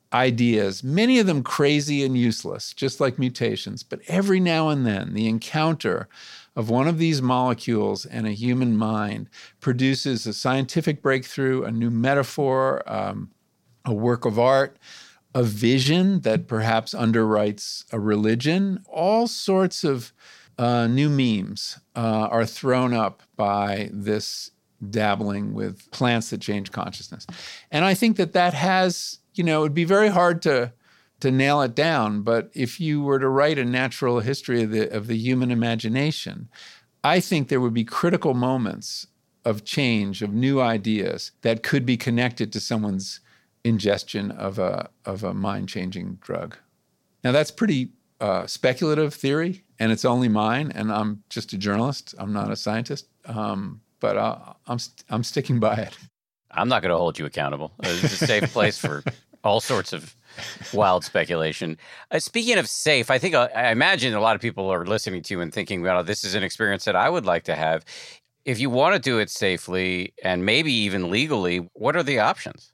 ideas, many of them crazy and useless, just like mutations. But every now and then, the encounter of one of these molecules and a human mind produces a scientific breakthrough, a new metaphor, um, a work of art, a vision that perhaps underwrites a religion. All sorts of uh, new memes uh, are thrown up by this dabbling with plants that change consciousness. And I think that that has, you know, it would be very hard to to nail it down, but if you were to write a natural history of the of the human imagination, I think there would be critical moments of change, of new ideas that could be connected to someone's ingestion of a of a mind-changing drug. Now that's pretty uh, speculative theory, and it's only mine, and I'm just a journalist. I'm not a scientist, um, but uh, I'm st- I'm sticking by it. I'm not going to hold you accountable. It's a safe place for all sorts of wild speculation. Uh, speaking of safe, I think uh, I imagine a lot of people are listening to you and thinking, well, this is an experience that I would like to have. If you want to do it safely and maybe even legally, what are the options?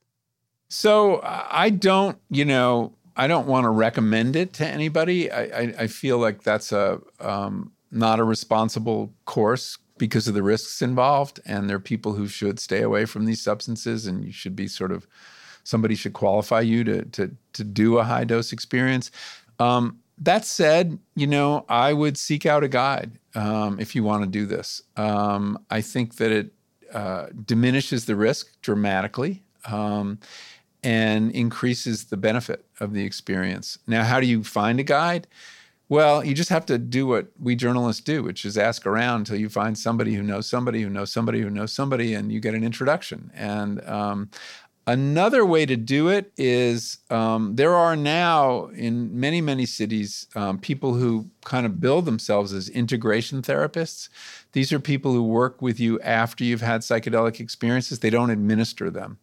So I don't, you know, I don't want to recommend it to anybody. I, I, I feel like that's a um, not a responsible course because of the risks involved. And there are people who should stay away from these substances, and you should be sort of, somebody should qualify you to to to do a high dose experience. Um, that said, you know, I would seek out a guide um, if you want to do this. Um, I think that it uh, diminishes the risk dramatically. Um, and increases the benefit of the experience. Now, how do you find a guide? Well, you just have to do what we journalists do, which is ask around until you find somebody who knows somebody who knows somebody who knows somebody, and you get an introduction. And um, another way to do it is um, there are now in many, many cities um, people who kind of bill themselves as integration therapists. These are people who work with you after you've had psychedelic experiences. They don't administer them.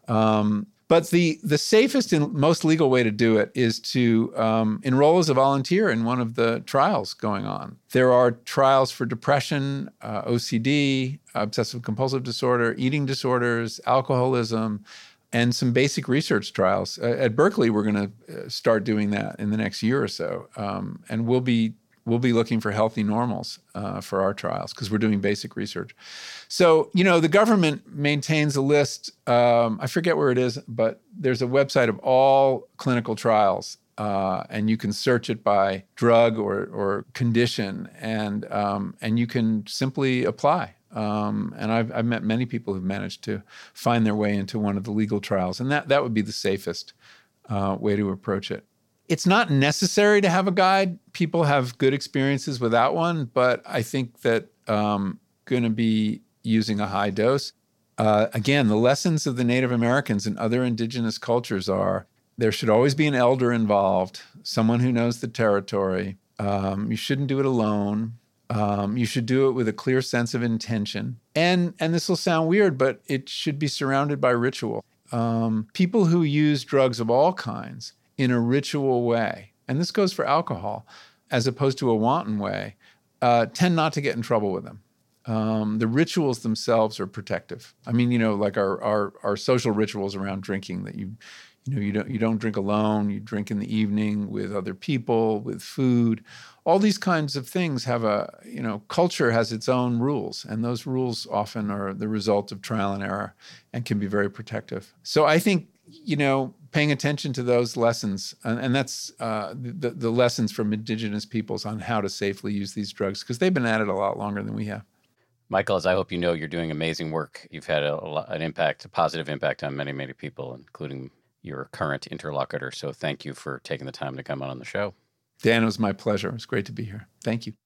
Um, But the the safest and most legal way to do it is to um, enroll as a volunteer in one of the trials going on. There are trials for depression, uh, O C D, obsessive compulsive disorder, eating disorders, alcoholism, and some basic research trials. Uh, at Berkeley, we're going to start doing that in the next year or so, um, and we'll be we'll be looking for healthy normals uh, for our trials because we're doing basic research. So, you know, the government maintains a list. Um, I forget where it is, but there's a website of all clinical trials, uh, and you can search it by drug or or condition, and um, and you can simply apply. Um, and I've, I've met many people who've managed to find their way into one of the legal trials, and that that would be the safest uh, way to approach it. It's not necessary to have a guide. People have good experiences without one, but I think that um, going to be using a high dose. Uh, again, the lessons of the Native Americans and other indigenous cultures are there should always be an elder involved, someone who knows the territory. Um, you shouldn't do it alone. Um, you should do it with a clear sense of intention. And, and this will sound weird, but it should be surrounded by ritual. Um, people who use drugs of all kinds in a ritual way, and this goes for alcohol, as opposed to a wanton way, uh, tend not to get in trouble with them. Um, the rituals themselves are protective. I mean, you know, like our, our our social rituals around drinking, that you, you know, you don't you don't drink alone. You drink in the evening with other people, with food. All these kinds of things have a, you know, culture has its own rules, and those rules often are the result of trial and error, and can be very protective. So I think, you know, paying attention to those lessons, and, and that's uh, the the lessons from indigenous peoples on how to safely use these drugs, because they've been at it a lot longer than we have. Michael, as I hope you know, you're doing amazing work. You've had a, a, an impact, a positive impact on many, many people, including your current interlocutor. So thank you for taking the time to come on on the show. Dan, it was my pleasure. It was great to be here. Thank you.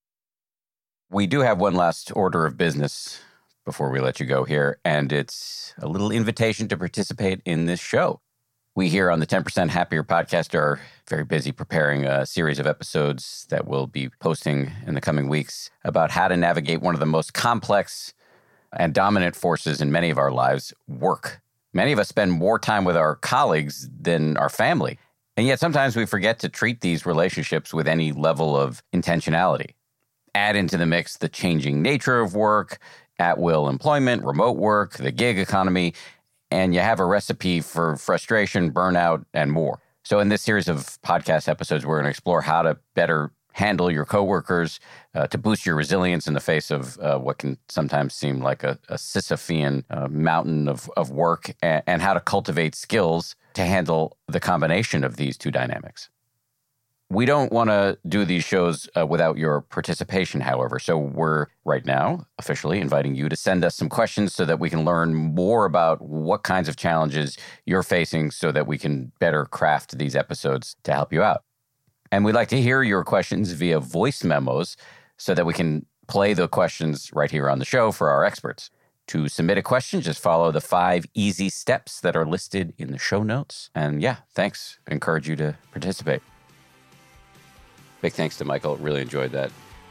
We do have one last order of business before we let you go here, and it's a little invitation to participate in this show. We here on the ten percent Happier podcast are very busy preparing a series of episodes that we'll be posting in the coming weeks about how to navigate one of the most complex and dominant forces in many of our lives, work. Many of us spend more time with our colleagues than our family, and yet sometimes we forget to treat these relationships with any level of intentionality. Add into the mix the changing nature of work, at-will employment, remote work, the gig economy, and you have a recipe for frustration, burnout, and more. So in this series of podcast episodes, we're going to explore how to better handle your coworkers, uh, to boost your resilience in the face of uh, what can sometimes seem like a, a Sisyphean uh, mountain of, of work, and, and how to cultivate skills to handle the combination of these two dynamics. We don't want to do these shows uh, without your participation, however. So we're right now officially inviting you to send us some questions so that we can learn more about what kinds of challenges you're facing so that we can better craft these episodes to help you out. And we'd like to hear your questions via voice memos so that we can play the questions right here on the show for our experts. To submit a question, just follow the five easy steps that are listed in the show notes. And yeah, thanks. I encourage you to participate. Big thanks to Michael. Really enjoyed that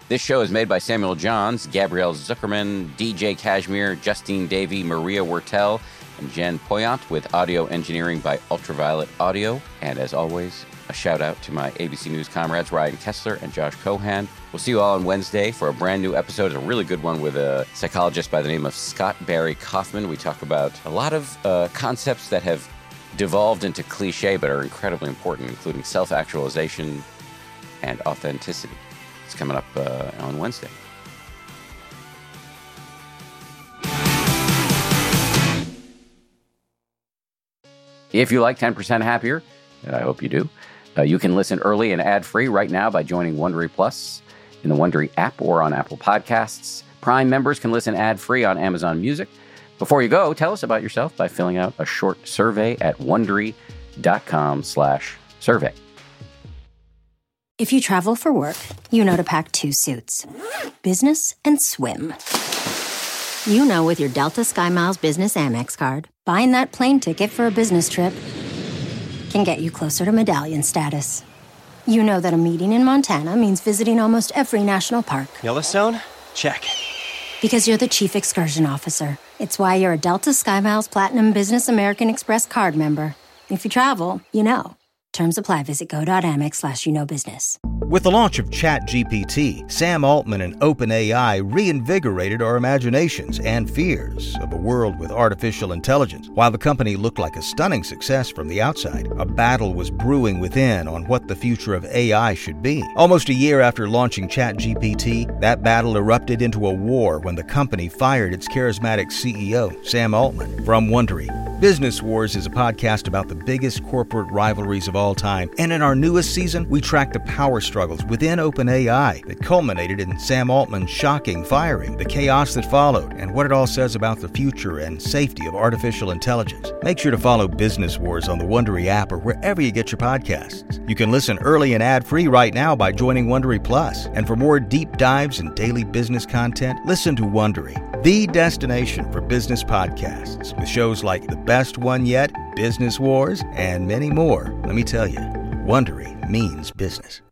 This show is made by Samuel Johns, Gabrielle Zuckerman, D J Kashmir, Justine Davey, Maria Wertel, and Jen Poyant, with audio engineering by Ultraviolet Audio. And as always, a shout out to my A B C News comrades, Ryan Kessler and Josh Cohan. We'll see you all on Wednesday for a brand new episode. It's a really good one with a psychologist by the name of Scott Barry Kaufman. We talk about a lot of uh, concepts that have devolved into cliche but are incredibly important, including self-actualization and authenticity. It's coming up uh, on Wednesday. If you like ten percent Happier, and I hope you do, uh, you can listen early and ad-free right now by joining Wondery Plus in the Wondery app or on Apple Podcasts. Prime members can listen ad-free on Amazon Music. Before you go, tell us about yourself by filling out a short survey at Wondery.com slash survey. If you travel for work, you know to pack two suits. Business and swim. You know with your Delta SkyMiles Business Amex card, buying that plane ticket for a business trip can get you closer to medallion status. You know that a meeting in Montana means visiting almost every national park. Yellowstone? Check. Because you're the chief excursion officer. It's why you're a Delta SkyMiles Platinum Business American Express card member. If you travel, you know. Terms apply. Visit go.amex slash you know business. With the launch of ChatGPT, Sam Altman and OpenAI reinvigorated our imaginations and fears of a world with artificial intelligence. While the company looked like a stunning success from the outside, a battle was brewing within on what the future of A I should be. Almost a year after launching ChatGPT, that battle erupted into a war when the company fired its charismatic C E O, Sam Altman. From Wondery, Business Wars is a podcast about the biggest corporate rivalries of all time, and in our newest season, we track the power struggles within OpenAI that culminated in Sam Altman's shocking firing, the chaos that followed, and what it all says about the future and safety of artificial intelligence. Make sure to follow Business Wars on the Wondery app or wherever you get your podcasts. You can listen early and ad-free right now by joining Wondery Plus. And for more deep dives and daily business content, listen to Wondery, the destination for business podcasts, with shows like The Best One Yet, Business Wars, and many more. Let me tell you, Wondery means business.